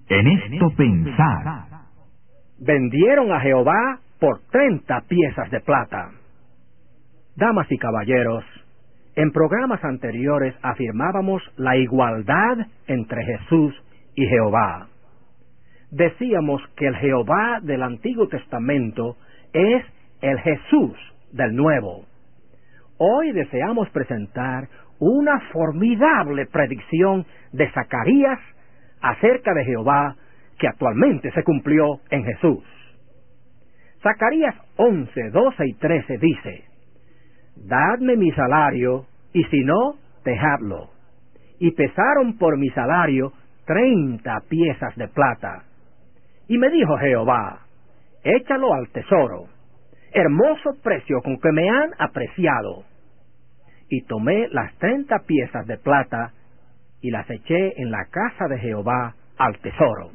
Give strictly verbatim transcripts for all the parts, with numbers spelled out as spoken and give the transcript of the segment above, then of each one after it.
En esto pensad. Vendieron a Jehová por treinta piezas de plata. Damas y caballeros, en programas anteriores afirmábamos la igualdad entre Jesús y Jehová. Decíamos que el Jehová del Antiguo Testamento es el Jesús del Nuevo. Hoy deseamos presentar una formidable predicción de Zacarías acerca de Jehová que actualmente se cumplió en Jesús. Zacarías once, doce y trece dice: Dadme mi salario, y si no, dejadlo. Y pesaron por mi salario treinta piezas de plata. Y me dijo Jehová: Échalo al tesoro, hermoso precio con que me han apreciado. Y tomé las treinta piezas de plata, y las eché en la casa de Jehová al tesoro.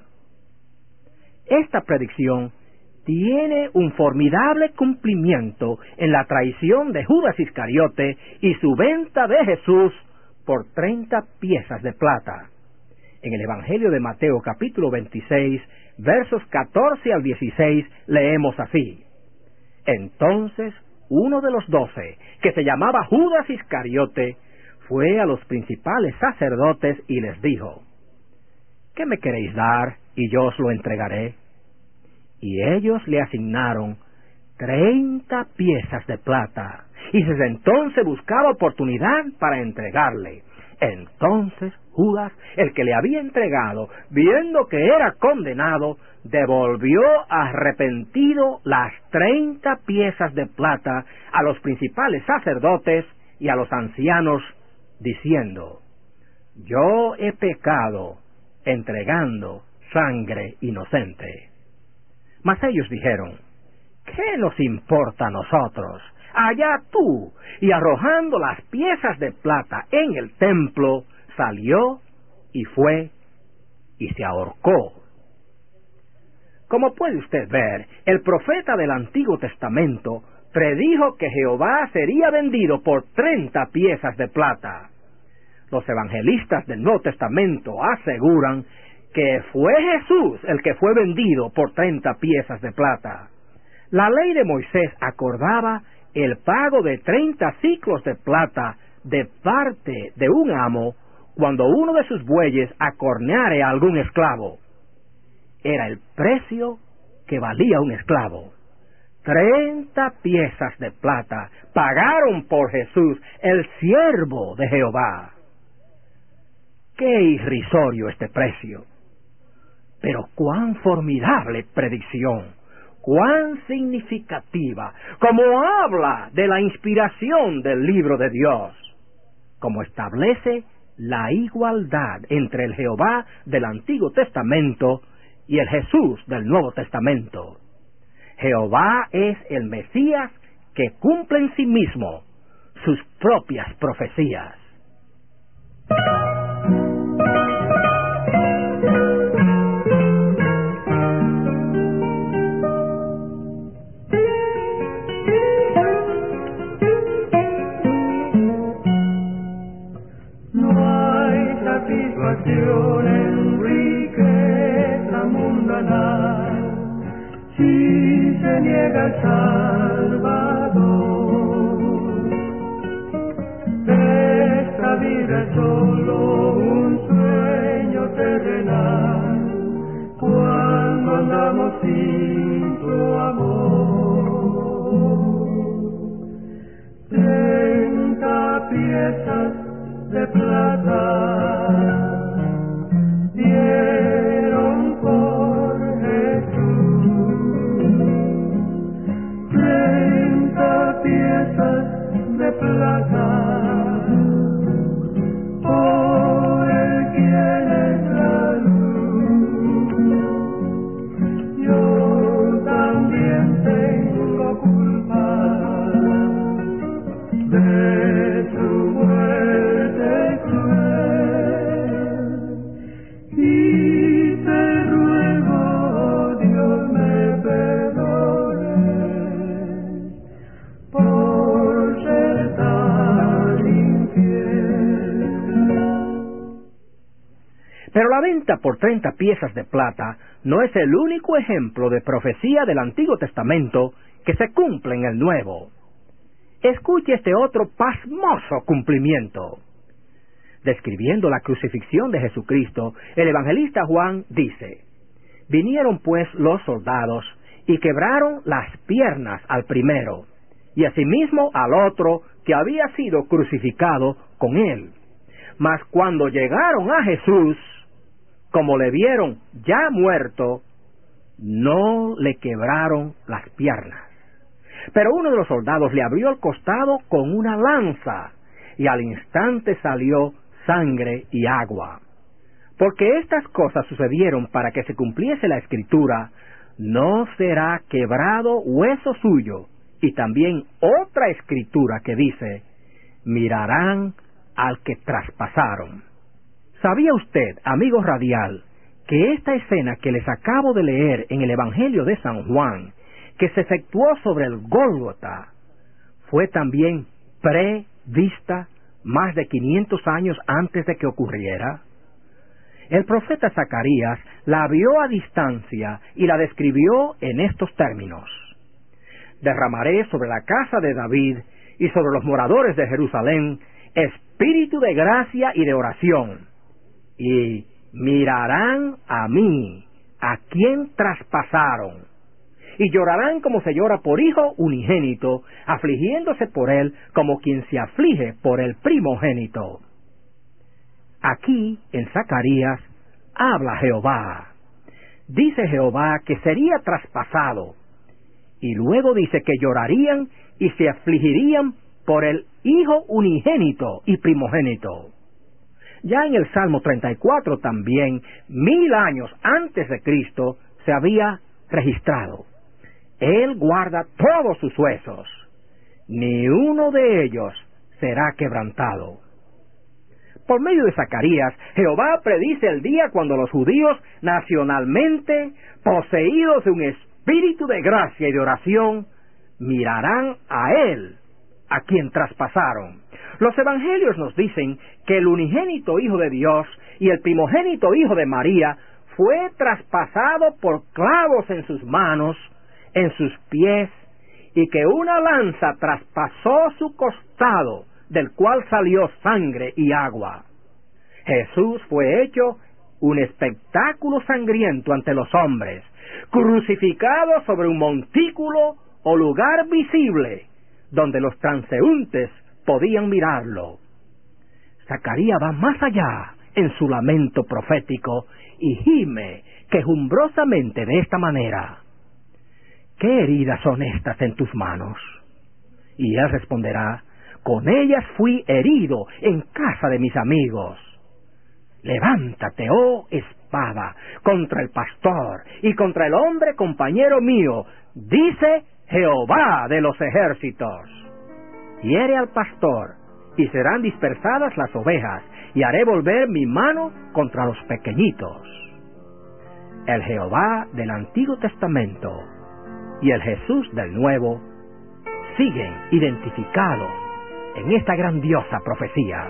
Esta predicción tiene un formidable cumplimiento en la traición de Judas Iscariote y su venta de Jesús por treinta piezas de plata. En el Evangelio de Mateo capítulo veintiséis, versos catorce al dieciséis, leemos así: Entonces uno de los doce, que se llamaba Judas Iscariote, fue a los principales sacerdotes y les dijo: ¿Qué me queréis dar y yo os lo entregaré? Y ellos le asignaron treinta piezas de plata, y desde entonces buscaba oportunidad para entregarle. Entonces Judas, el que le había entregado, viendo que era condenado, devolvió arrepentido las treinta piezas de plata a los principales sacerdotes y a los ancianos, diciendo: Yo he pecado entregando sangre inocente. Mas ellos dijeron: ¿Qué nos importa a nosotros? Allá tú. Y arrojando las piezas de plata en el templo, salió y fue y se ahorcó. Como puede usted ver, el profeta del Antiguo Testamento predijo que Jehová sería vendido por treinta piezas de plata. Los evangelistas del Nuevo Testamento aseguran que fue Jesús el que fue vendido por treinta piezas de plata. La ley de Moisés acordaba el pago de treinta ciclos de plata de parte de un amo cuando uno de sus bueyes acorneare a algún esclavo. Era el precio que valía un esclavo. Treinta piezas de plata pagaron por Jesús, el siervo de Jehová. ¡Qué irrisorio este precio! Pero cuán formidable predicción, cuán significativa, como habla de la inspiración del libro de Dios, como establece la igualdad entre el Jehová del Antiguo Testamento y el Jesús del Nuevo Testamento. Jehová es el Mesías que cumple en sí mismo sus propias profecías. En riqueza mundanal, si se niega el Salvador, esta vida es solo un sueño terrenal, cuando andamos sin tu amor. Treinta piezas de plata dieron por Jesús, treinta piezas de plata, por el quien es la luz. Yo también tengo culpa de su muerte cruel. Pero la venta por treinta piezas de plata no es el único ejemplo de profecía del Antiguo Testamento que se cumple en el Nuevo. Escuche este otro pasmoso cumplimiento. Describiendo la crucifixión de Jesucristo, el evangelista Juan dice: vinieron pues los soldados y quebraron las piernas al primero, y asimismo al otro que había sido crucificado con él. Mas cuando llegaron a Jesús, como le vieron ya muerto, no le quebraron las piernas. Pero uno de los soldados le abrió el costado con una lanza, y al instante salió sangre y agua. Porque estas cosas sucedieron para que se cumpliese la Escritura: no será quebrado hueso suyo. Y también otra Escritura que dice: mirarán al que traspasaron. ¿Sabía usted, amigo radial, que esta escena que les acabo de leer en el Evangelio de San Juan, que se efectuó sobre el Gólgota, fue también prevista más de quinientos años antes de que ocurriera? El profeta Zacarías la vio a distancia y la describió en estos términos: derramaré sobre la casa de David y sobre los moradores de Jerusalén espíritu de gracia y de oración, y mirarán a mí, a quien traspasaron, y llorarán como se llora por hijo unigénito, afligiéndose por él como quien se aflige por el primogénito. Aquí, en Zacarías, habla Jehová. Dice Jehová que sería traspasado, y luego dice que llorarían y se afligirían por el hijo unigénito y primogénito. Ya en el Salmo treinta y cuatro también, mil años antes de Cristo, se había registrado: Él guarda todos sus huesos, ni uno de ellos será quebrantado. Por medio de Zacarías, Jehová predice el día cuando los judíos, nacionalmente poseídos de un espíritu de gracia y de oración, mirarán a Él, a quien traspasaron. Los evangelios nos dicen que el unigénito Hijo de Dios y el primogénito Hijo de María fue traspasado por clavos en sus manos, en sus pies, y que una lanza traspasó su costado, del cual salió sangre y agua. Jesús fue hecho un espectáculo sangriento ante los hombres, crucificado sobre un montículo o lugar visible, donde los transeúntes podían mirarlo. Zacarías va más allá en su lamento profético y gime quejumbrosamente de esta manera: ¿qué heridas son estas en tus manos? Y él responderá: con ellas fui herido en casa de mis amigos. Levántate, oh espada, contra el pastor y contra el hombre compañero mío, dice Jehová de los ejércitos. Hiere al pastor, y serán dispersadas las ovejas, y haré volver mi mano contra los pequeñitos. El Jehová del Antiguo Testamento y el Jesús del Nuevo siguen identificados en esta grandiosa profecía.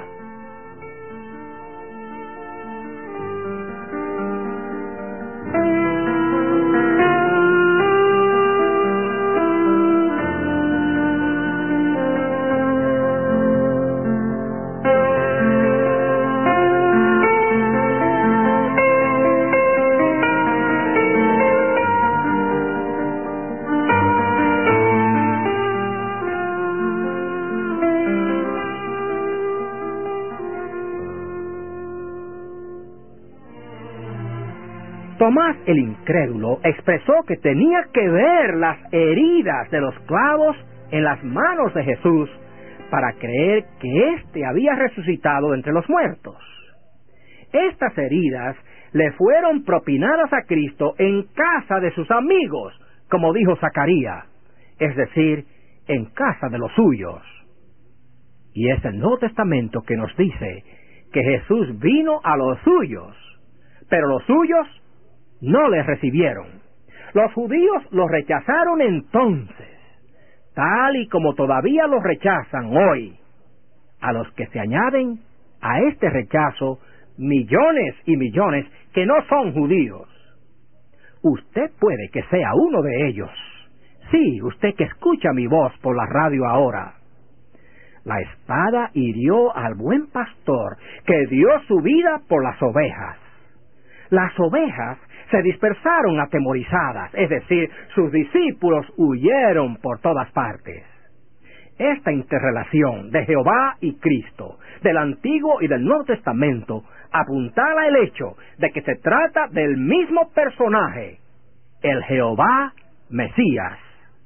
Tomás el incrédulo expresó que tenía que ver las heridas de los clavos en las manos de Jesús para creer que éste había resucitado de entre los muertos. Estas heridas le fueron propinadas a Cristo en casa de sus amigos, como dijo Zacarías, es decir, en casa de los suyos. Y es el Nuevo Testamento que nos dice que Jesús vino a los suyos, pero los suyos no le recibieron. Los judíos lo rechazaron entonces, tal y como todavía lo rechazan hoy. A los que se añaden a este rechazo millones y millones que no son judíos. Usted puede que sea uno de ellos. Sí, usted que escucha mi voz por la radio ahora. La espada hirió al buen pastor que dio su vida por las ovejas. Las ovejas se dispersaron atemorizadas, es decir, sus discípulos huyeron por todas partes. Esta interrelación de Jehová y Cristo, del Antiguo y del Nuevo Testamento, apuntala el hecho de que se trata del mismo personaje, el Jehová Mesías.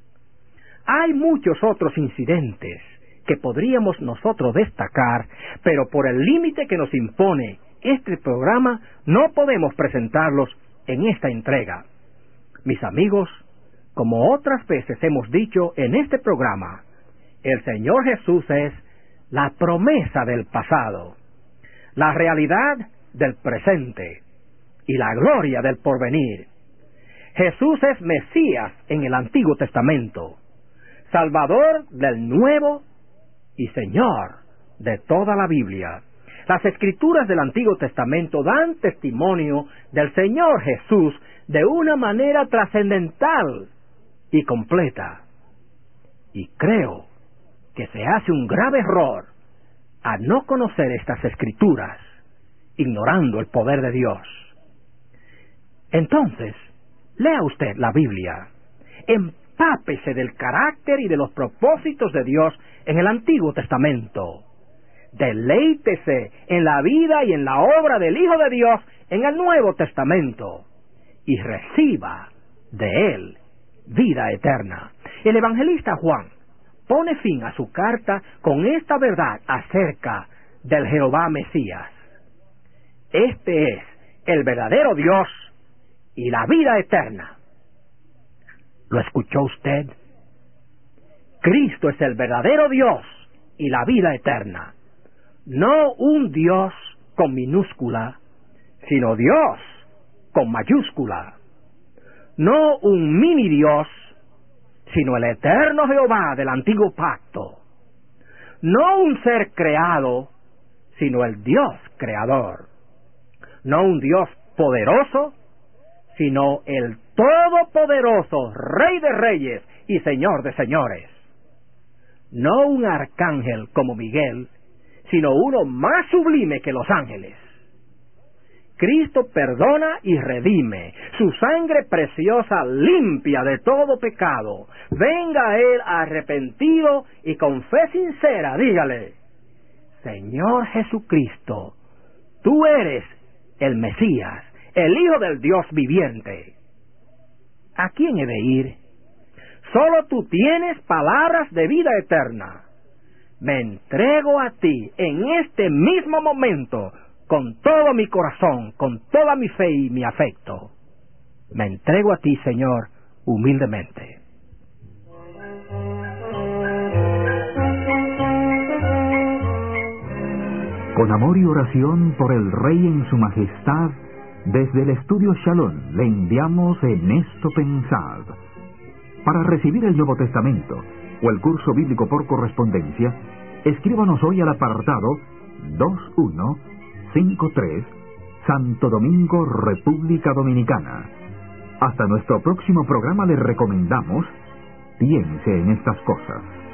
Hay muchos otros incidentes que podríamos nosotros destacar, pero por el límite que nos impone este programa no podemos presentarlos en esta entrega. Mis amigos, como otras veces hemos dicho en este programa, el Señor Jesús es la promesa del pasado, la realidad del presente y la gloria del porvenir. Jesús es Mesías en el Antiguo Testamento, Salvador del Nuevo y Señor de toda la Biblia. Las Escrituras del Antiguo Testamento dan testimonio del Señor Jesús de una manera trascendental y completa. Y creo que se hace un grave error a no conocer estas Escrituras, ignorando el poder de Dios. Entonces, lea usted la Biblia, empápese del carácter y de los propósitos de Dios en el Antiguo Testamento. Deleítese en la vida y en la obra del Hijo de Dios en el Nuevo Testamento y reciba de Él vida eterna. El evangelista Juan pone fin a su carta con esta verdad acerca del Jehová Mesías. Este es el verdadero Dios y la vida eterna. ¿Lo escuchó usted? Cristo es el verdadero Dios y la vida eterna. No un Dios con minúscula, sino Dios con mayúscula. No un mini Dios, sino el eterno Jehová del antiguo pacto. No un ser creado, sino el Dios creador. No un Dios poderoso, sino el todopoderoso Rey de reyes y Señor de señores. No un arcángel como Miguel, sino uno más sublime que los ángeles. Cristo perdona y redime. Su sangre preciosa limpia de todo pecado. Venga a Él arrepentido y con fe sincera, dígale: Señor Jesucristo, tú eres el Mesías, el Hijo del Dios viviente. ¿A quién he de ir? Solo tú tienes palabras de vida eterna. Me entrego a ti en este mismo momento, con todo mi corazón, con toda mi fe y mi afecto. Me entrego a ti, Señor, humildemente. Con amor y oración por el Rey en su majestad, desde el estudio Shalom le enviamos en esto pensad. Para recibir el Nuevo Testamento o el curso bíblico por correspondencia, escríbanos hoy al apartado dos uno cinco tres, Santo Domingo, República Dominicana. Hasta nuestro próximo programa le recomendamos: piense en estas cosas.